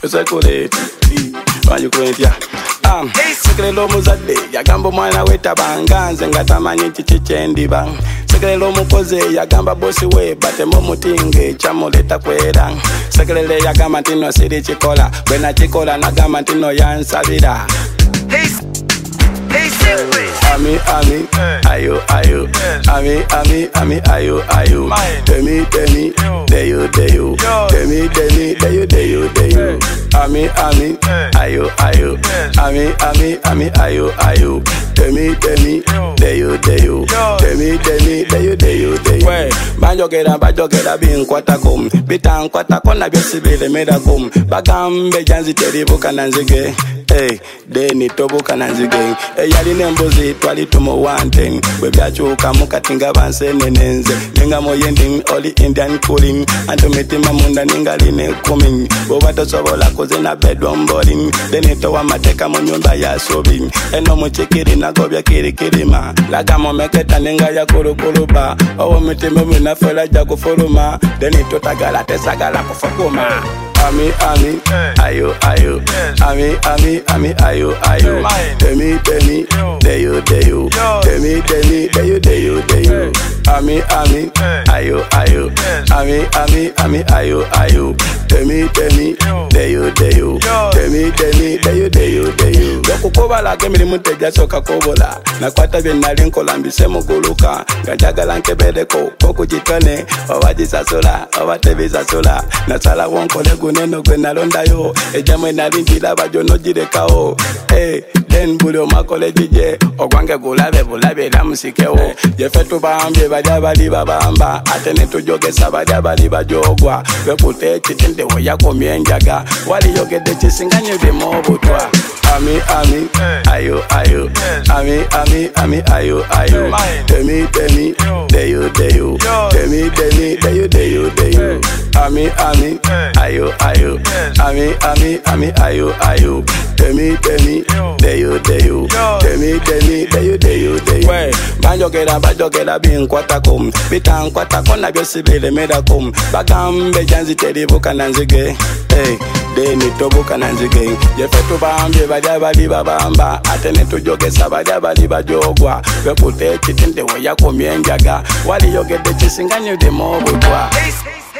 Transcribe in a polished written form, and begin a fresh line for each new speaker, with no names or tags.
Sekule wanyu kwentia sekele lo muzadde yagamba omwana wetabanganze nga tamanyi kiki bang. Sekele lo mukoze yagamba bosi we batemu mutinge kyamuleta kwera. Sekele yagamba ntino siri kikola bwe nakikola nagamba ntino yansabira. Ami, ayo, ami, ayo. Demi, deyo. Demi, deyo. Ami, ayo. Ami, ayo. Demi, deyo. Demi, deyo. We, bajogera binkwatako. Bitankwatako na byosibile medako. Bagambe janzi teribuka nanzige. Hey, deni tobuka nanzige. Yali nembuzi twali tumuwante bwe byakyuka mukatinga bansenenenze nenga moyending oli Indian cooling antumitima munda ningaline coming boba tosobola kuzina bedroom boarding denito wa mateka mu nyumba ya sobi eno muchikiri nagobya kirikirima laga momeketa nenga ya kurukuluba owo mitima munafela ja kufuruma denito tagala tesagala kufukuma. Ami, ayo. Ami, ayo. Demi, deyo. Demi, deyo. Ami, ayo. Ami, ayo. Demi, deyo. Demi, deyo. Dokukobala kemirimu tejasoka kobola nakwata byenali nkola mbise muguluka ngajagala nkebedeko kokujitone obajisasola obatebisasula nasala wonkole guneno gwe nalondayo ejamwe nali njiraba jonogirekawo then buli omakole jije ogwange gulabe bulabe era musikewo yefe tubambye balya bali babamba ate netujogesa balya bali bajogwa bekuta ekitinde weyakomya enjaga waliyogedde kisinganye byemu obutwa. Ami, ayo. Ami, ayo. Demi, deyo. Demi, deyo. Ami, ayo. Ami, ayo. Demi, deyo. Demi, deyo. We, bajogera binkwatako. Bitankwatako na byosibile medako. Bagambe janzi teribuka nanzige. Hey, deni tobuka nanzige. Yefe tubambye balya bali babamba ate netujogesa balya bali bajogwa bekuta ekitinde weyakomya enjaga waliyogedde kisinganye byemu obutwa.